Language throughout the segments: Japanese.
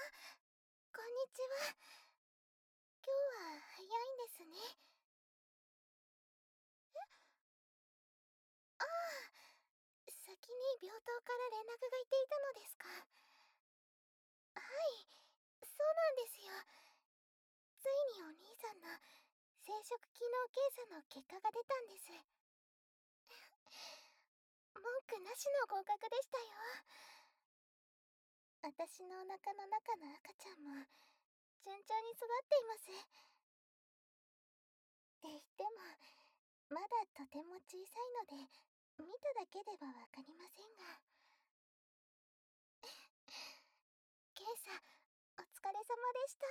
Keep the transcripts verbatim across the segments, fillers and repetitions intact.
こんにちは。今日は早いんですね。ああ、先に病棟から連絡がいっていたのですか。はい、そうなんですよ。ついにお兄さんの生殖機能検査の結果が出たんです。文句なしの合格でしたよ。私のお腹の中の赤ちゃんも順調に育っています。って言っても、まだとても小さいので、見ただけではわかりませんが。検査、お疲れ様でした。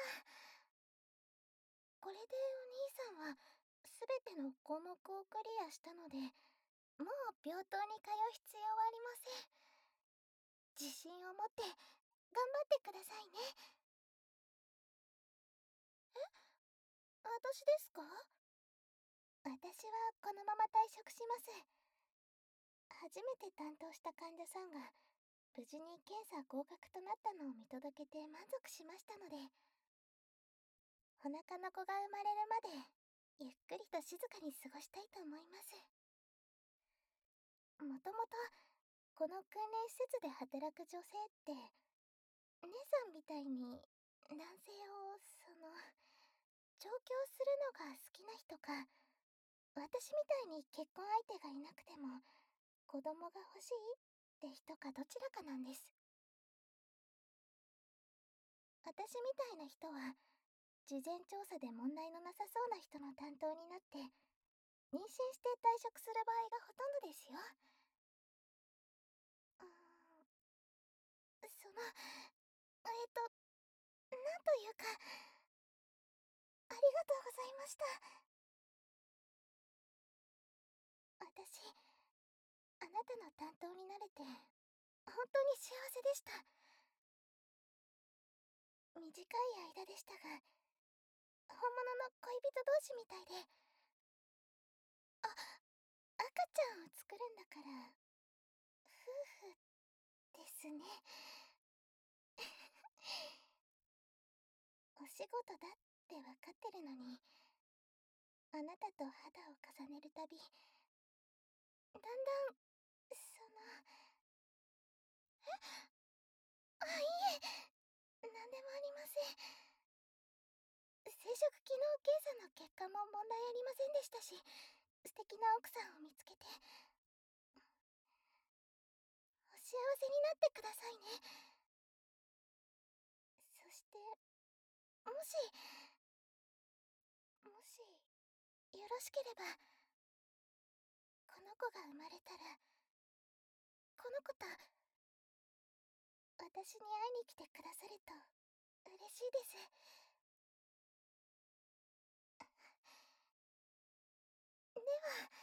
これでお兄さんは、すべての項目をクリアしたので、もう病棟に通う必要はありません。自信を持って頑張ってくださいね。え、私ですか？私はこのまま退職します。初めて担当した患者さんが無事に検査合格となったのを見届けて満足しましたので、お腹の子が生まれるまでゆっくりと静かに過ごしたいと思います。もともとこの訓練施設で働く女性って姉さんみたいに男性をその調教するのが好きな人か、私みたいに結婚相手がいなくても子供が欲しいって人かどちらかなんです。私みたいな人は事前調査で問題のなさそうな人の担当になって妊娠して退職する場合がほとんどですよ。うーん、その、えっと、なんというか、ありがとうございました。私、あなたの担当になれて、本当に幸せでした。短い間でしたが、本物の恋人同士みたいで、あ、赤ちゃんを作るんだから、夫婦ですね。お仕事だってわかってるのに、あなたと肌を重ねるたび、だんだん、その、あ、いえ、なんでもありません。生殖機能検査の結果も問題ありませんでしたし、素敵な奥さんを見つけて、お幸せになってくださいね。そして、もし、もし、よろしければ、この子が生まれたら、この子と、私に会いに来てくださると、嬉しいです。では、